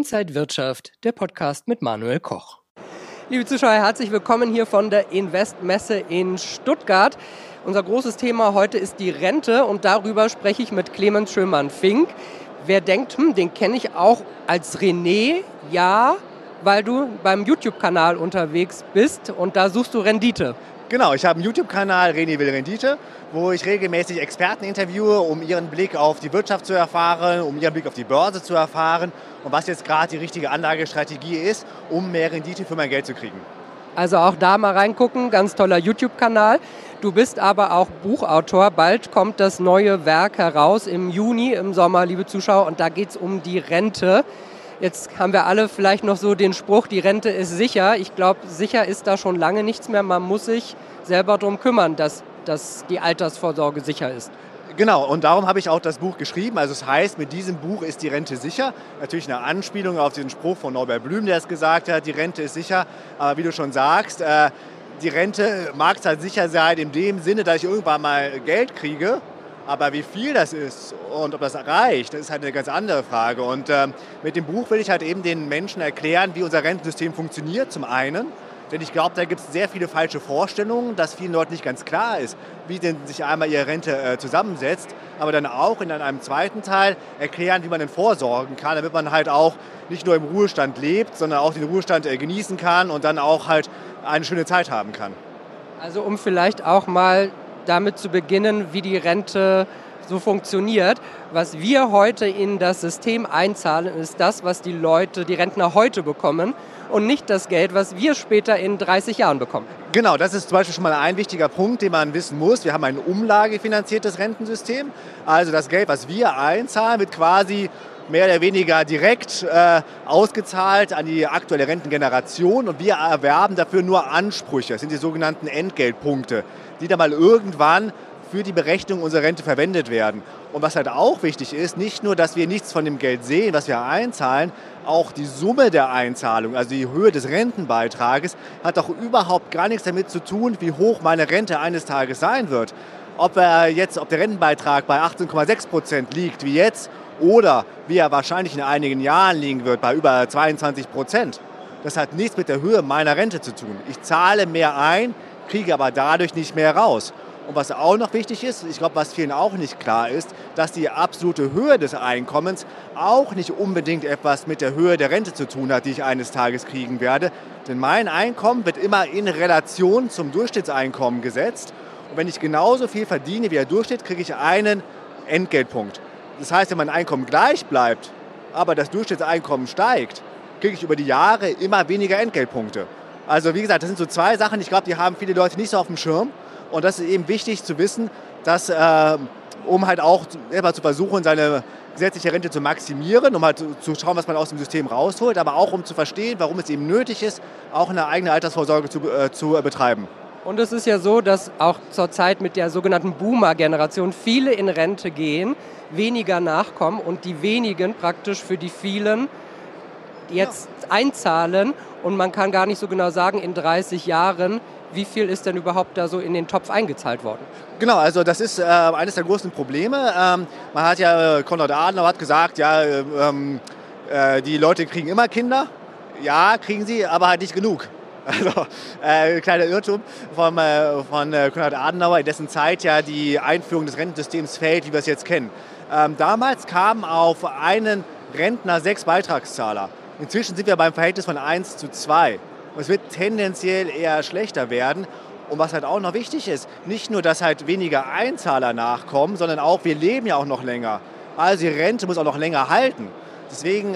Inside Wirtschaft, der Podcast mit Manuel Koch. Liebe Zuschauer, herzlich willkommen hier von der Investmesse in Stuttgart. Unser großes Thema heute ist die Rente und darüber spreche ich mit Clemens Schömann-Fink. Wer denkt, den kenne ich auch als René, ja, weil du beim YouTube-Kanal unterwegs bist und da suchst du Rendite. Genau, ich habe einen YouTube-Kanal, René will Rendite, wo ich regelmäßig Experten interviewe, um ihren Blick auf die Wirtschaft zu erfahren, um ihren Blick auf die Börse zu erfahren und was jetzt gerade die richtige Anlagestrategie ist, um mehr Rendite für mein Geld zu kriegen. Also auch da mal reingucken, ganz toller YouTube-Kanal. Du bist aber auch Buchautor. Bald kommt das neue Werk heraus im Juni, im Sommer, liebe Zuschauer, und da geht es um die Rente. Jetzt haben wir alle vielleicht noch so den Spruch, die Rente ist sicher. Ich glaube, sicher ist da schon lange nichts mehr. Man muss sich selber darum kümmern, dass die Altersvorsorge sicher ist. Genau, und darum habe ich auch das Buch geschrieben. Also es heißt, mit diesem Buch ist die Rente sicher. Natürlich eine Anspielung auf den Spruch von Norbert Blüm, der es gesagt hat, die Rente ist sicher. Aber wie du schon sagst, die Rente mag zwar sicher sein in dem Sinne, dass ich irgendwann mal Geld kriege, aber wie viel das ist und ob das reicht, das ist halt eine ganz andere Frage. Und mit dem Buch will ich halt eben den Menschen erklären, wie unser Rentensystem funktioniert, zum einen. Denn ich glaube, da gibt es sehr viele falsche Vorstellungen, dass vielen Leuten nicht ganz klar ist, wie denn sich einmal ihre Rente zusammensetzt. Aber dann auch in einem zweiten Teil erklären, wie man denn vorsorgen kann, damit man halt auch nicht nur im Ruhestand lebt, sondern auch den Ruhestand genießen kann und dann auch halt eine schöne Zeit haben kann. Also um vielleicht auch mal damit zu beginnen, wie die Rente so funktioniert. Was wir heute in das System einzahlen, ist das, was die Rentner heute bekommen und nicht das Geld, was wir später in 30 Jahren bekommen. Genau, das ist zum Beispiel schon mal ein wichtiger Punkt, den man wissen muss. Wir haben ein umlagefinanziertes Rentensystem. Also das Geld, was wir einzahlen, wird quasi mehr oder weniger direkt ausgezahlt an die aktuelle Rentengeneration und wir erwerben dafür nur Ansprüche. Das sind die sogenannten Entgeltpunkte, die dann mal irgendwann für die Berechnung unserer Rente verwendet werden. Und was halt auch wichtig ist, nicht nur, dass wir nichts von dem Geld sehen, was wir einzahlen, auch die Summe der Einzahlung, also die Höhe des Rentenbeitrages, hat doch überhaupt gar nichts damit zu tun, wie hoch meine Rente eines Tages sein wird. Ob der Rentenbeitrag bei 18,6% liegt wie jetzt oder wie er wahrscheinlich in einigen Jahren liegen wird, bei über 22%. Das hat nichts mit der Höhe meiner Rente zu tun. Ich zahle mehr ein, kriege aber dadurch nicht mehr raus. Und was auch noch wichtig ist, ich glaube, was vielen auch nicht klar ist, dass die absolute Höhe des Einkommens auch nicht unbedingt etwas mit der Höhe der Rente zu tun hat, die ich eines Tages kriegen werde. Denn mein Einkommen wird immer in Relation zum Durchschnittseinkommen gesetzt. Und wenn ich genauso viel verdiene wie der Durchschnitt, kriege ich einen Entgeltpunkt. Das heißt, wenn mein Einkommen gleich bleibt, aber das Durchschnittseinkommen steigt, kriege ich über die Jahre immer weniger Entgeltpunkte. Also wie gesagt, das sind so zwei Sachen, ich glaube, die haben viele Leute nicht so auf dem Schirm. Und das ist eben wichtig zu wissen, dass, um halt auch selber zu versuchen, seine gesetzliche Rente zu maximieren, um halt zu schauen, was man aus dem System rausholt, aber auch um zu verstehen, warum es eben nötig ist, auch eine eigene Altersvorsorge zu betreiben. Und es ist ja so, dass auch zurzeit mit der sogenannten Boomer-Generation viele in Rente gehen, weniger nachkommen und die wenigen praktisch für die vielen jetzt einzahlen. Und man kann gar nicht so genau sagen, in 30 Jahren, wie viel ist denn überhaupt da so in den Topf eingezahlt worden? Genau, also das ist eines der großen Probleme. Man hat ja, Konrad Adenauer hat gesagt, ja, die Leute kriegen immer Kinder. Ja, kriegen sie, aber halt nicht genug. Also kleiner Irrtum von Konrad Adenauer, in dessen Zeit ja die Einführung des Rentensystems fällt, wie wir es jetzt kennen. Damals kamen auf einen Rentner 6 Beitragszahler. Inzwischen sind wir beim Verhältnis von 1:2. Und es wird tendenziell eher schlechter werden. Und was halt auch noch wichtig ist, nicht nur, dass halt weniger Einzahler nachkommen, sondern auch, wir leben ja auch noch länger. Also die Rente muss auch noch länger halten. Deswegen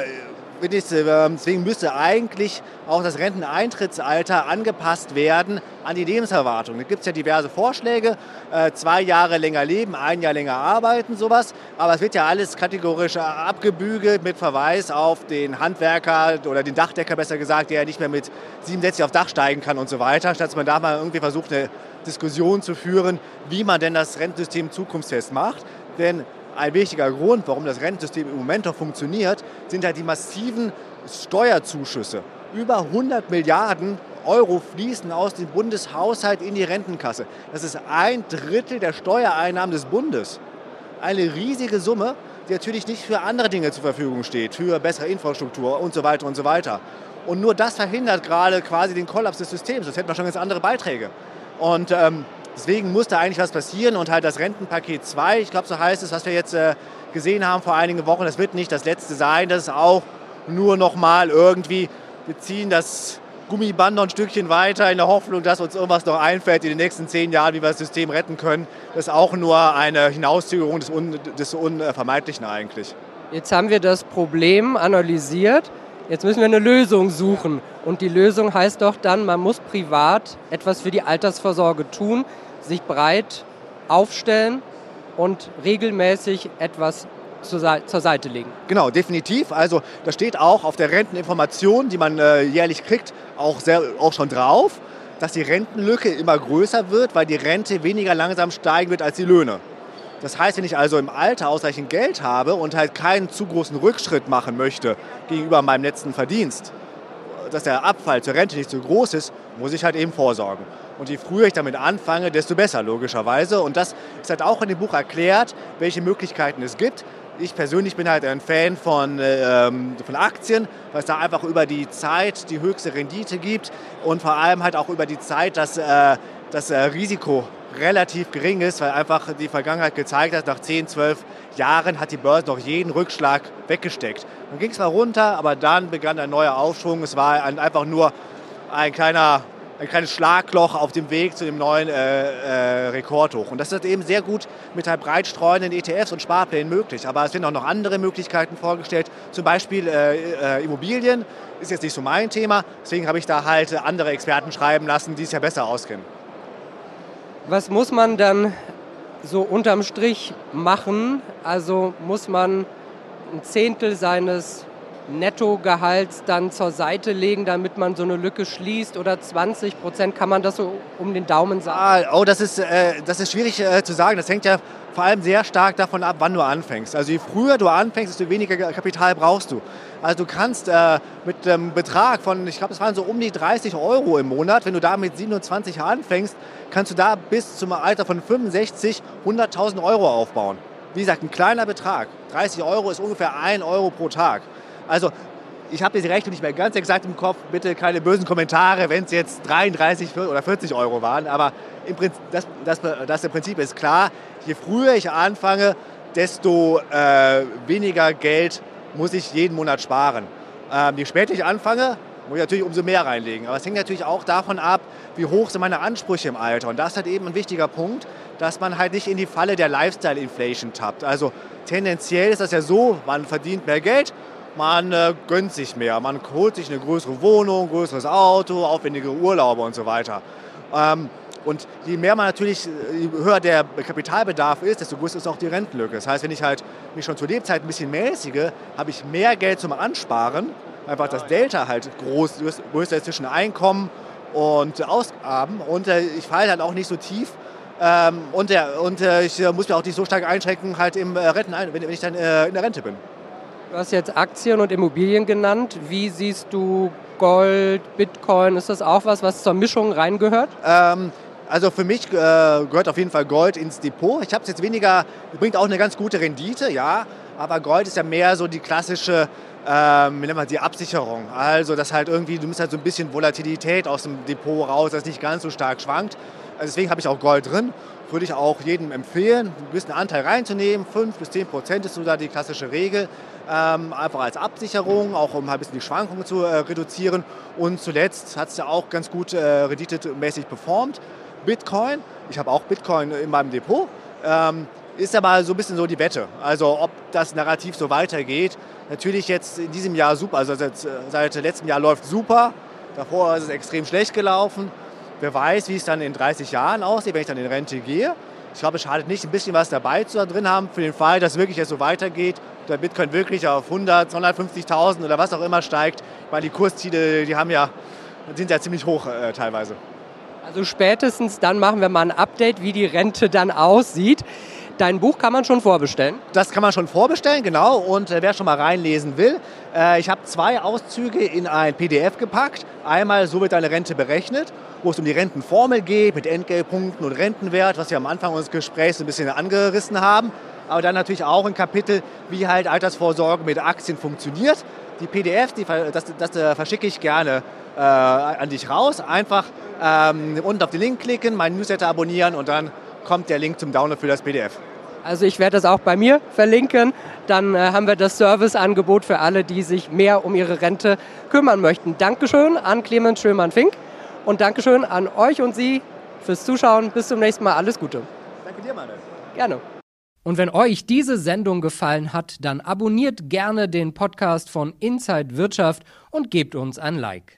müsste eigentlich auch das Renteneintrittsalter angepasst werden an die Lebenserwartung. Da gibt es ja diverse Vorschläge, 2 Jahre länger leben, 1 Jahr länger arbeiten, sowas. Aber es wird ja alles kategorisch abgebügelt mit Verweis auf den Handwerker oder den Dachdecker, besser gesagt, der ja nicht mehr mit 67 aufs Dach steigen kann und so weiter, statt dass man da mal irgendwie versucht, eine Diskussion zu führen, wie man denn das Rentensystem zukunftsfest macht. Denn ein wichtiger Grund, warum das Rentensystem im Moment noch funktioniert, sind halt die massiven Steuerzuschüsse. Über 100 Milliarden Euro fließen aus dem Bundeshaushalt in die Rentenkasse. Das ist 1/3 der Steuereinnahmen des Bundes. Eine riesige Summe, die natürlich nicht für andere Dinge zur Verfügung steht, für bessere Infrastruktur und so weiter und so weiter. Und nur das verhindert gerade quasi den Kollaps des Systems. Das hätten wir schon ganz andere Beiträge. Und deswegen muss da eigentlich was passieren. Und halt das Rentenpaket 2, ich glaube, so heißt es, was wir jetzt gesehen haben vor einigen Wochen, das wird nicht das letzte sein. Das ist auch nur noch mal irgendwie, wir ziehen das Gummiband noch ein Stückchen weiter in der Hoffnung, dass uns irgendwas noch einfällt in den nächsten 10 Jahren, wie wir das System retten können. Das ist auch nur eine Hinauszögerung des Unvermeidlichen eigentlich. Jetzt haben wir das Problem analysiert. Jetzt müssen wir eine Lösung suchen. Und die Lösung heißt doch dann, man muss privat etwas für die Altersvorsorge tun, sich breit aufstellen und regelmäßig etwas zur Seite legen. Genau, definitiv. Also das steht auch auf der Renteninformation, die man jährlich kriegt, auch schon drauf, dass die Rentenlücke immer größer wird, weil die Rente weniger langsam steigen wird als die Löhne. Das heißt, wenn ich also im Alter ausreichend Geld habe und halt keinen zu großen Rückschritt machen möchte gegenüber meinem letzten Verdienst, dass der Abfall zur Rente nicht so groß ist, muss ich halt eben vorsorgen. Und je früher ich damit anfange, desto besser logischerweise. Und das ist halt auch in dem Buch erklärt, welche Möglichkeiten es gibt. Ich persönlich bin halt ein Fan von Aktien, weil es da einfach über die Zeit die höchste Rendite gibt und vor allem halt auch über die Zeit das Risiko relativ gering ist, weil einfach die Vergangenheit gezeigt hat, nach 10, 12 Jahren hat die Börse noch jeden Rückschlag weggesteckt. Dann ging es mal runter, aber dann begann ein neuer Aufschwung. Es war einfach nur ein kleines Schlagloch auf dem Weg zu dem neuen Rekordhoch. Und das ist eben sehr gut mit halt breit streuenden ETFs und Sparplänen möglich. Aber es werden auch noch andere Möglichkeiten vorgestellt. Zum Beispiel Immobilien ist jetzt nicht so mein Thema. Deswegen habe ich da halt andere Experten schreiben lassen, die es ja besser auskennen. Was muss man dann so unterm Strich machen? Also muss man ein Zehntel seines Nettogehalts dann zur Seite legen, damit man so eine Lücke schließt, oder 20%? Kann man das so um den Daumen sagen? Das ist schwierig zu sagen. Das hängt ja vor allem sehr stark davon ab, wann du anfängst. Also je früher du anfängst, desto weniger Kapital brauchst du. Also du kannst mit einem Betrag von, ich glaube, es waren so um die 30 € im Monat, wenn du da mit 27 anfängst, kannst du da bis zum Alter von 65 100.000 € aufbauen. Wie gesagt, ein kleiner Betrag. 30 € ist ungefähr 1 € pro Tag. Also ich habe die Rechnung nicht mehr ganz exakt im Kopf, bitte keine bösen Kommentare, wenn es jetzt 33 oder 40 € waren, aber im Prinzip, das Prinzip ist klar, je früher ich anfange, desto weniger Geld muss ich jeden Monat sparen. Je später ich anfange, muss ich natürlich umso mehr reinlegen. Aber es hängt natürlich auch davon ab, wie hoch sind meine Ansprüche im Alter. Und das ist halt eben ein wichtiger Punkt, dass man halt nicht in die Falle der Lifestyle-Inflation tappt. Also tendenziell ist das ja so, man verdient mehr Geld, man gönnt sich mehr, man holt sich eine größere Wohnung, größeres Auto, aufwendige Urlaube und so weiter. Und je höher der Kapitalbedarf ist, desto größer ist auch die Rentenlücke. Das heißt, wenn ich halt mich schon zur Lebzeit ein bisschen mäßige, habe ich mehr Geld zum Ansparen, einfach das Delta halt größer ist zwischen Einkommen und Ausgaben, und ich falle dann auch nicht so tief und ich muss mich auch nicht so stark einschränken halt im wenn ich dann in der Rente bin. Du hast jetzt Aktien und Immobilien genannt. Wie siehst du Gold, Bitcoin? Ist das auch was zur Mischung reingehört? Also für mich gehört auf jeden Fall Gold ins Depot. Ich habe es jetzt weniger, bringt auch eine ganz gute Rendite, ja. Aber Gold ist ja mehr so die klassische, wie nennt man die Absicherung. Also das halt irgendwie, du musst halt so ein bisschen Volatilität aus dem Depot raus, das nicht ganz so stark schwankt. Also deswegen habe ich auch Gold drin. Würde ich auch jedem empfehlen, einen gewissen Anteil reinzunehmen. 5-10% ist so da die klassische Regel. Einfach als Absicherung, auch um ein bisschen die Schwankungen zu reduzieren. Und zuletzt hat es ja auch ganz gut renditemäßig performt. Bitcoin, ich habe auch Bitcoin in meinem Depot, ist aber so ein bisschen so die Wette. Also ob das Narrativ so weitergeht. Natürlich jetzt in diesem Jahr super, also seit letztem Jahr läuft super. Davor ist es extrem schlecht gelaufen. Wer weiß, wie es dann in 30 Jahren aussieht, wenn ich dann in Rente gehe. Ich glaube, es schadet nicht, ein bisschen was dabei zu drin haben, für den Fall, dass es wirklich jetzt so weitergeht, der Bitcoin wirklich auf 100, 250.000 oder was auch immer steigt. Weil die Kursziele, sind ja ziemlich hoch teilweise. Also spätestens dann machen wir mal ein Update, wie die Rente dann aussieht. Dein Buch kann man schon vorbestellen? Das kann man schon vorbestellen, genau. Und wer schon mal reinlesen will, ich habe 2 Auszüge in ein PDF gepackt. Einmal, so wird deine Rente berechnet, wo es um die Rentenformel geht, mit Entgeltpunkten und Rentenwert, was wir am Anfang unseres Gesprächs ein bisschen angerissen haben. aber dann natürlich auch ein Kapitel, wie halt Altersvorsorge mit Aktien funktioniert. Die PDF, das verschicke ich gerne an dich raus. Einfach unten auf den Link klicken, meinen Newsletter abonnieren und dann kommt der Link zum Download für das PDF. Also ich werde das auch bei mir verlinken. Dann haben wir das Serviceangebot für alle, die sich mehr um ihre Rente kümmern möchten. Dankeschön an Clemens Schöllmann-Fink und Dankeschön an euch und Sie fürs Zuschauen. Bis zum nächsten Mal. Alles Gute. Danke dir, Manuel. Gerne. Und wenn euch diese Sendung gefallen hat, dann abonniert gerne den Podcast von Inside Wirtschaft und gebt uns ein Like.